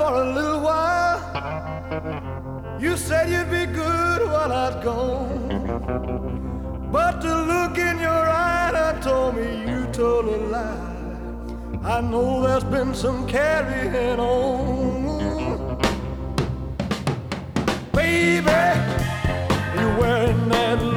for a little while. You said you'd be good while I'd gone, but the look in your eye that told me you told a lie. I know there's been some carrying on. Baby, you're wearing that